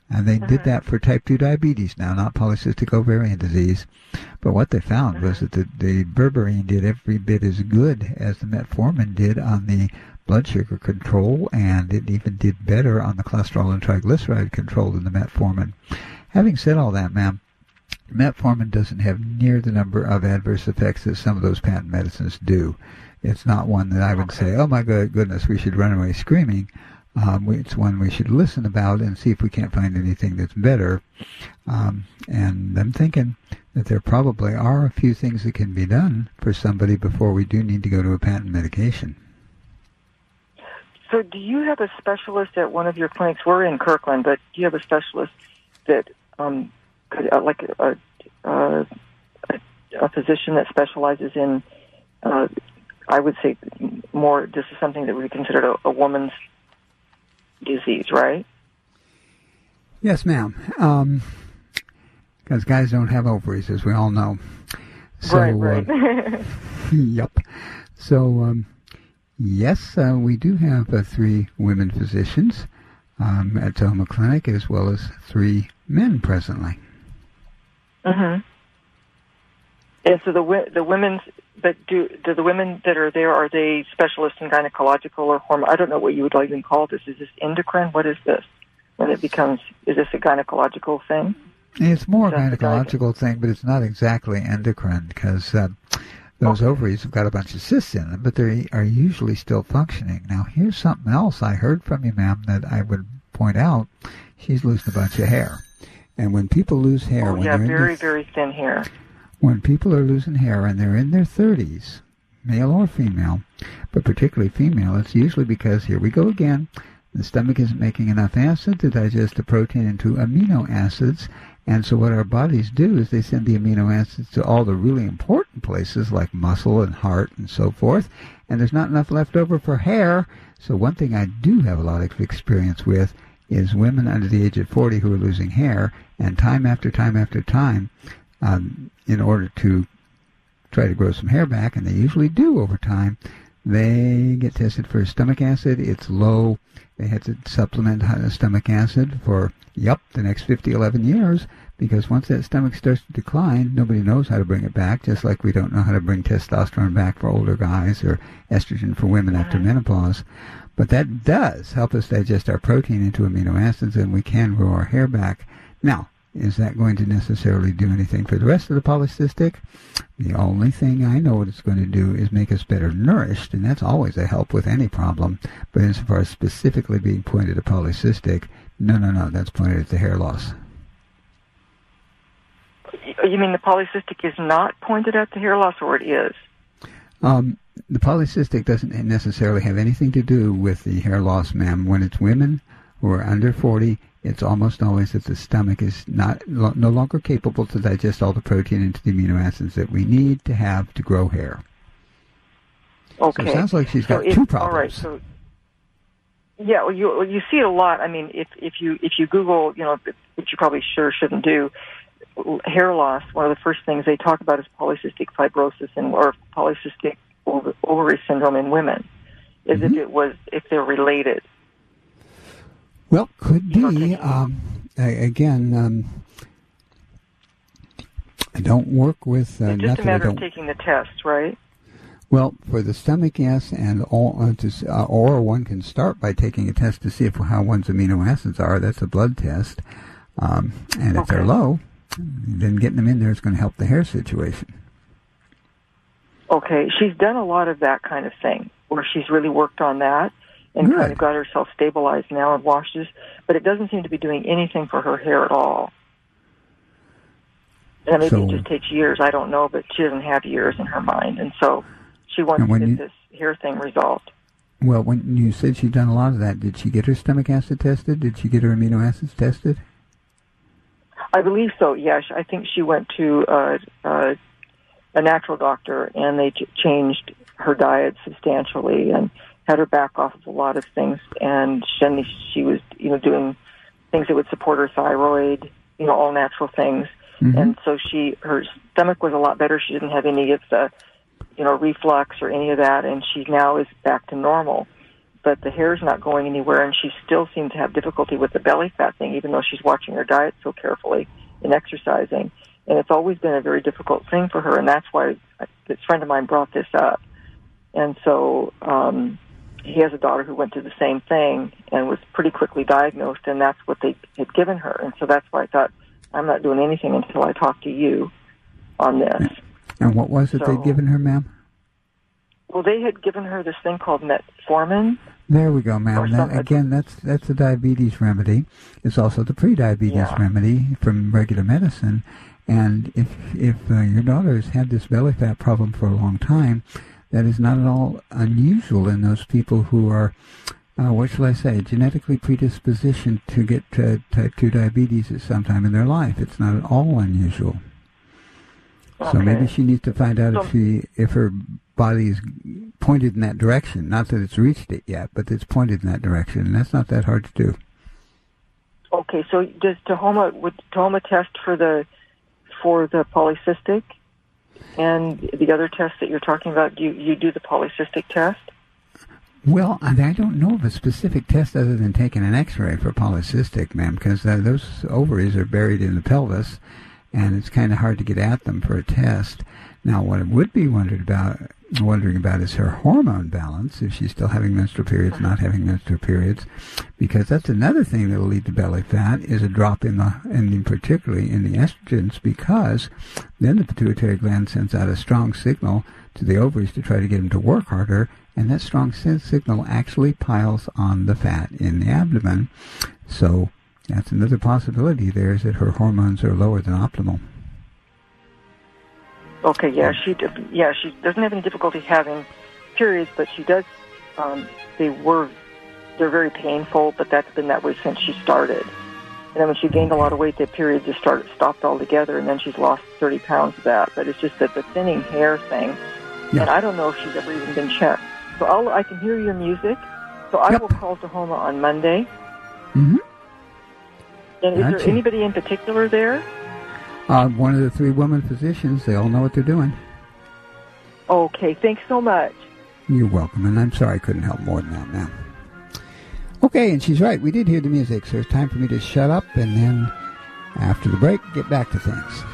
And they Mm-hmm. did that for type two diabetes now, not polycystic ovarian disease. But what they found Mm-hmm. was that the, the berberine did every bit as good as the metformin did on the blood sugar control, and it even did better on the cholesterol and triglyceride control than the metformin. Having said all that, ma'am, metformin doesn't have near the number of adverse effects that some of those patent medicines do. It's not one that I would Okay. say, oh my good goodness, we should run away screaming. Um, we- it's one we should listen about and see if we can't find anything that's better. Um, and I'm thinking that there probably are a few things that can be done for somebody before we do need to go to a patent medication. So do you have a specialist at one of your clinics? We're in Kirkland, but do you have a specialist that, um, could, uh, like a, a, a, a physician that specializes in, uh, I would say more, this is something that we consider a, a woman's disease, right? Yes, ma'am. Um, because guys don't have ovaries, as we all know. So, right, right. Uh, yep. So, um, yes, uh, we do have uh, three women physicians um, at Toma Clinic, as well as three men presently. Mm-hmm. And so the wi- the women's, but do do the women that are there, are they specialists in gynecological or hormone? I don't know what you would even call this. Is this endocrine? What is this? When it becomes, is this a gynecological thing? It's more a That's the gynecological thing, but it's not exactly endocrine, because uh, those Okay. ovaries have got a bunch of cysts in them, but they are usually still functioning. Now, here's something else I heard from you, ma'am, that I would point out. She's losing a bunch of hair. And when people lose hair, Oh, when yeah, they're very, in their, very thin hair. when people are losing hair and they're in their thirties, male or female, but particularly female, it's usually because, here we go again, the stomach isn't making enough acid to digest the protein into amino acids. And so what our bodies do is they send the amino acids to all the really important places like muscle and heart and so forth, and there's not enough left over for hair. So one thing I do have a lot of experience with is women under the age of forty who are losing hair, and time after time after time, um, in order to try to grow some hair back, and they usually do over time, they get tested for stomach acid. It's low. They had to supplement stomach acid for, yep, the next fifty, eleven years, because once that stomach starts to decline, nobody knows how to bring it back, just like we don't know how to bring testosterone back for older guys or estrogen for women after menopause. But that does help us digest our protein into amino acids, and we can grow our hair back. Now, is that going to necessarily do anything for the rest of the polycystic? The only thing I know what it's going to do is make us better nourished, and that's always a help with any problem. But as far as specifically being pointed at polycystic, no, no, no, that's pointed at the hair loss. You mean the polycystic is not pointed at the hair loss, or it is? Um, the polycystic doesn't necessarily have anything to do with the hair loss, ma'am. When it's women who are under forty, it's almost always that the stomach is not no longer capable to digest all the protein into the amino acids that we need to have to grow hair. Okay. So it sounds like she's got so if, two problems. All right. So, yeah, well, you well, you see it a lot. I mean, if if you if you Google, you know, which you probably sure shouldn't do, hair loss. One of the first things they talk about is polycystic fibrosis and or polycystic ovary syndrome in women, as Mm-hmm. if it was if they're related. Well, could be. Um, I, again, um, I don't work with uh, It's just a nothing. I matter of don't. taking the test, right? Well, for the stomach, yes, and all, uh, to, uh, or one can start by taking a test to see if how one's amino acids are. That's a blood test, um, and if Okay. they're low, then getting them in there is going to help the hair situation. Okay, she's done a lot of that kind of thing, where she's really worked on that and Good. kind of got herself stabilized now and washes, but it doesn't seem to be doing anything for her hair at all. And maybe So- it just takes years, I don't know, but she doesn't have years in her mind, and so she wants And to when get you- this hair thing resolved. Well, when you said she'd done a lot of that, did she get her stomach acid tested? Did she get her amino acids tested? I believe so, yeah. I think she went to uh, uh, a natural doctor, and they ch- changed her diet substantially and had her back off of a lot of things. And she, she was, you know, doing things that would support her thyroid, you know, all natural things. Mm-hmm. And so she, her stomach was a lot better. She didn't have any of the, you know, reflux or any of that, and she now is back to normal. but the hair's not going anywhere, and she still seems to have difficulty with the belly fat thing, even though she's watching her diet so carefully and exercising. And it's always been a very difficult thing for her, and that's why this friend of mine brought this up. And so um, he has a daughter who went through the same thing and was pretty quickly diagnosed, and that's what they had given her. And so that's why I thought, I'm not doing anything until I talk to you on this. And what was it so, they'd given her, ma'am? Well, they had given her this thing called metformin. There we go, ma'am. That, again, that's that's a diabetes remedy. It's also the pre-diabetes yeah. remedy from regular medicine. And if if uh, your daughter has had this belly fat problem for a long time, that is not at all unusual in those people who are, uh, what shall I say, genetically predispositioned to get uh, type two diabetes at some time in their life. It's not at all unusual. Okay. So maybe she needs to find out so, if she if her body is pointed in that direction. Not that it's reached it yet, but it's pointed in that direction, and that's not that hard to do. Okay, so does Tahoma would Tahoma test for the for the polycystic, and the other test that you're talking about? Do you, you do the polycystic test? Well, I don't know of a specific test other than taking an X-ray for polycystic, ma'am, because uh, those ovaries are buried in the pelvis, and it's kind of hard to get at them for a test. Now, what I would be wondered about, wondering about is her hormone balance, if she's still having menstrual periods, not having menstrual periods, because that's another thing that will lead to belly fat, is a drop in the, and particularly in the estrogens, because then the pituitary gland sends out a strong signal to the ovaries to try to get them to work harder, and that strong signal actually piles on the fat in the abdomen. So that's another possibility there, is that her hormones are lower than optimal. Okay, yeah, she yeah she doesn't have any difficulty having periods, but she does. Um, they were they're very painful, but that's been that way since she started. And then when she gained a lot of weight, the period just started stopped altogether, and then she's lost thirty pounds of that. But it's just that the thinning hair thing, yeah. and I don't know if she's ever even been checked. So I'll, I can hear your music, so I yep. will call Tahoma on Monday. Mm-hmm. And is Gotcha. there anybody in particular there? Uh, one of the three women physicians. They all know what they're doing. Okay, thanks so much. You're welcome, and I'm sorry I couldn't help more than that, ma'am. Okay, and she's right. We did hear the music, so it's time for me to shut up, and then after the break, get back to things.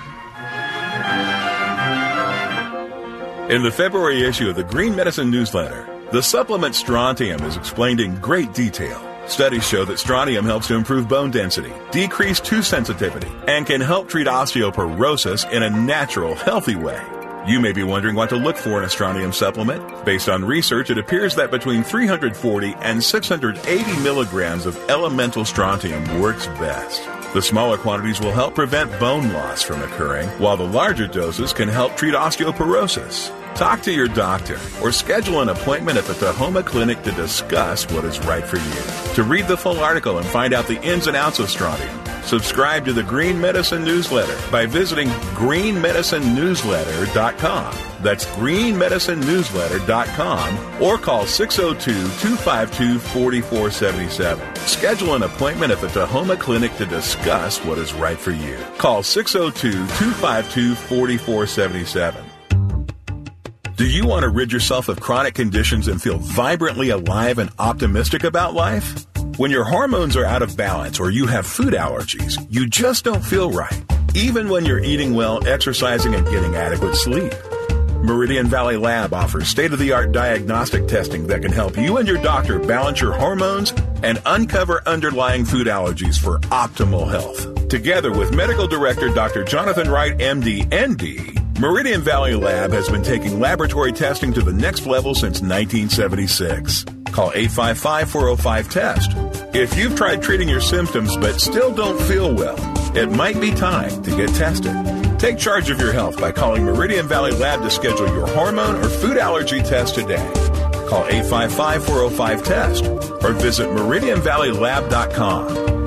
In the February issue of the Green Medicine Newsletter, the supplement Strontium is explained in great detail. Studies show that strontium helps to improve bone density, decrease tooth sensitivity, and can help treat osteoporosis in a natural, healthy way. You may be wondering what to look for in a strontium supplement. Based on research, it appears that between three hundred forty and six hundred eighty milligrams of elemental strontium works best. The smaller quantities will help prevent bone loss from occurring, while the larger doses can help treat osteoporosis. Talk to your doctor or schedule an appointment at the Tahoma Clinic to discuss what is right for you. To read the full article and find out the ins and outs of strontium, subscribe to the Green Medicine Newsletter by visiting green medicine newsletter dot com. That's green medicine newsletter dot com or call six oh two, two five two, four four seven seven. Schedule an appointment at the Tahoma Clinic to discuss what is right for you. Call six oh two, two five two, four four seven seven. Do you want to rid yourself of chronic conditions and feel vibrantly alive and optimistic about life? When your hormones are out of balance or you have food allergies, you just don't feel right, even when you're eating well, exercising, and getting adequate sleep. Meridian Valley Lab offers state-of-the-art diagnostic testing that can help you and your doctor balance your hormones and uncover underlying food allergies for optimal health. Together with Medical Director Doctor Jonathan Wright, M D, N D, Meridian Valley Lab has been taking laboratory testing to the next level since nineteen seventy-six. Call eight five five, four oh five, test. If you've tried treating your symptoms but still don't feel well, it might be time to get tested. Take charge of your health by calling Meridian Valley Lab to schedule your hormone or food allergy test today. Call eight five five, four oh five, test or visit meridian valley lab dot com.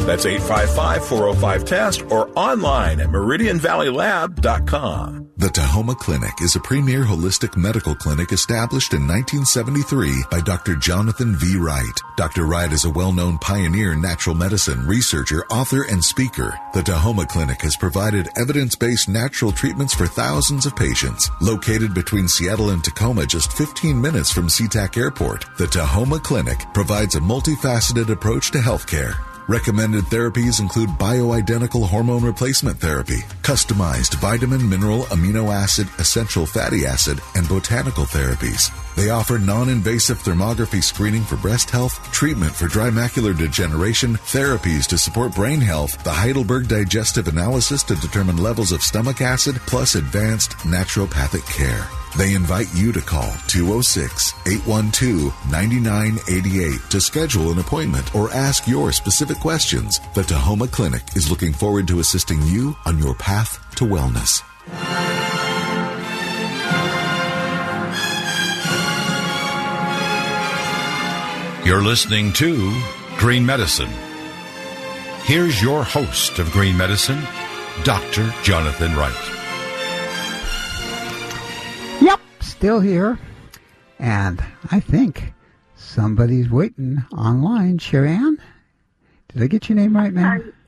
That's eight five five, four oh five, test or online at meridian valley lab dot com. The Tahoma Clinic is a premier holistic medical clinic established in nineteen seventy-three by Doctor Jonathan V. Wright. Doctor Wright is a well-known pioneer in natural medicine, researcher, author, and speaker. The Tahoma Clinic has provided evidence-based natural treatments for thousands of patients. Located between Seattle and Tacoma, just fifteen minutes from SeaTac Airport, the Tahoma Clinic provides a multifaceted approach to healthcare. Recommended therapies include bioidentical hormone replacement therapy, customized vitamin, mineral, amino acid, essential fatty acid, and botanical therapies. They offer non-invasive thermography screening for breast health, treatment for dry macular degeneration, therapies to support brain health, the Heidelberg Digestive Analysis to determine levels of stomach acid, plus advanced naturopathic care. They invite you to call two oh six, eight one two, nine nine eight eight to schedule an appointment or ask your specific questions. The Tahoma Clinic is looking forward to assisting you on your path to wellness. You're listening to Green Medicine. Here's your host of Green Medicine, Doctor Jonathan Wright. Yep, still here. And I think somebody's waiting online. Sharon, did I get your name right, ma'am? Um,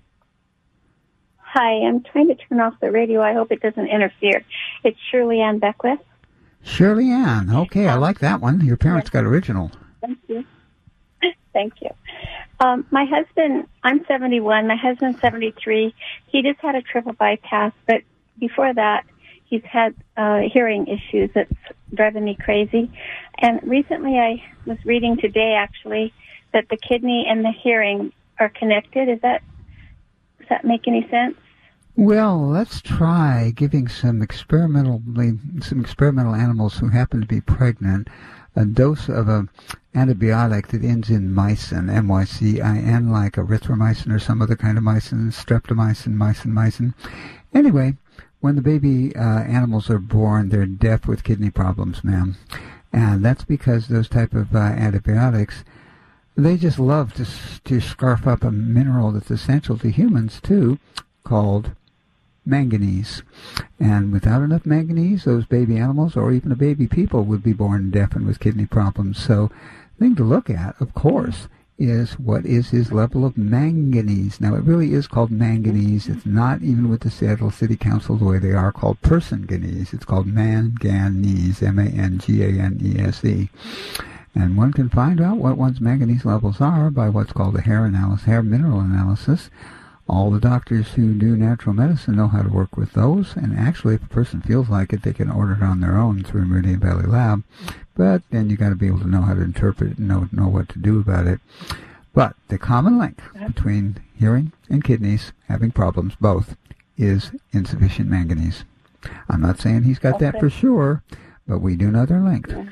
hi, I'm trying to turn off the radio. I hope it doesn't interfere. It's Shirley Ann Beckwith. Shirley Ann. Okay, I like that one. Your parents got original. Thank you. Thank you. Um, my husband, I'm seventy-one. My husband's seventy-three. He just had a triple bypass, but before that, he's had uh, hearing issues that's driving me crazy. And recently I was reading today, actually, that the kidney and the hearing are connected. Is that, does that make any sense? Well, let's try giving some experimentally some experimental animals who happen to be pregnant a dose of a antibiotic that ends in mycin, M Y C I N, like erythromycin or some other kind of mycin, streptomycin, mycin, mycin. Anyway, when the baby uh, animals are born, they're deaf with kidney problems, ma'am. And that's because those type of uh, antibiotics, they just love to, to scarf up a mineral that's essential to humans, too, called manganese. And without enough manganese, those baby animals or even the baby people would be born deaf and with kidney problems. So the thing to look at, of course, is what is his level of manganese. Now, it really is called manganese. It's not even with the Seattle City Council the way they are called persanganese. It's called manganese, M A N G A N E S E. And one can find out what one's manganese levels are by what's called a hair analysis, hair mineral analysis. All the doctors who do natural medicine know how to work with those, and actually, if a person feels like it, they can order it on their own through Meridian Valley Lab. But then you got to be able to know how to interpret it and know know what to do about it. But the common link between hearing and kidneys having problems, both, is insufficient manganese. I'm not saying he's got okay. that for sure, but we do know they're linked. Yeah.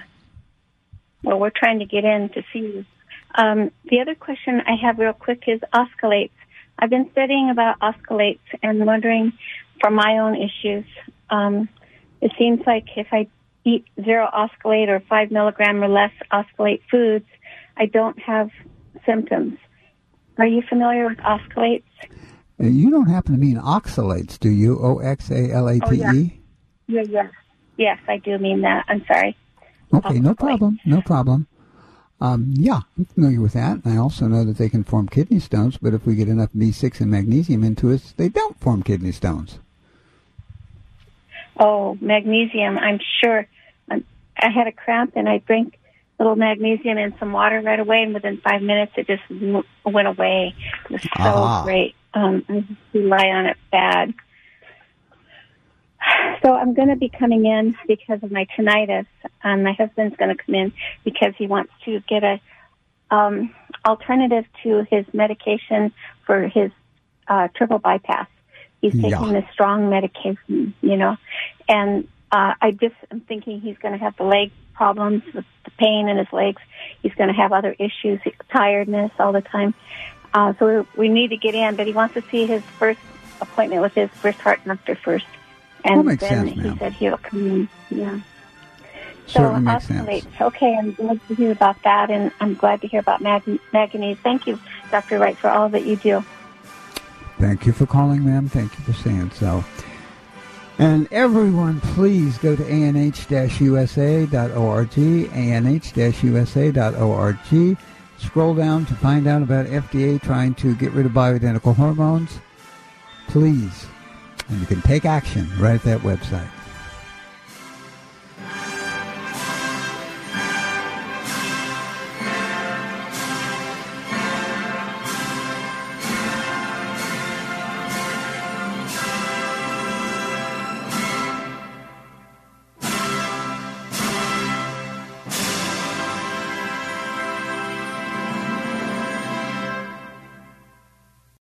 Well, we're trying to get in to see you. Um, the other question I have real quick is osculates. I've been studying about oscalates and wondering for my own issues. Um, it seems like if I eat zero oscalate or five milligram or less oscalate foods, I don't have symptoms. Are you familiar with oscalates? You don't happen to mean oxalates, do you? O X A L A T E? Oh, yeah. yeah, yes. Yes, I do mean that. I'm sorry. Okay, oscalate. no problem. No problem. Um, yeah, I'm familiar with that. I also know that they can form kidney stones, but if we get enough B six and magnesium into us, they don't form kidney stones. Oh, magnesium, I'm sure. Um, I had a cramp, and I drank a little magnesium in some water right away, and within five minutes it just w- went away. It was so ah. great. Um, I just rely on it bad. So I'm going to be coming in because of my tinnitus. Um, my husband's going to come in because he wants to get a um, alternative to his medication for his uh, triple bypass. He's taking yeah. this strong medication, you know, and uh, I just am thinking he's going to have the leg problems with the pain in his legs. He's going to have other issues, tiredness all the time. Uh, so we need to get in, but he wants to see his first appointment with his first heart doctor first. And that makes then sense, he ma'am. said he'll come in. Yeah. Certainly so makes oscillate. sense. Okay, I'm glad to hear about that, and I'm glad to hear about mag- manganese. Thank you, Doctor Wright, for all that you do. Thank you for calling, ma'am. Thank you for saying so. And everyone, please go to A N H U S A dot org, A N H U S A dot org. Scroll down to find out about F D A trying to get rid of bioidentical hormones. Please. And you can take action right at that website.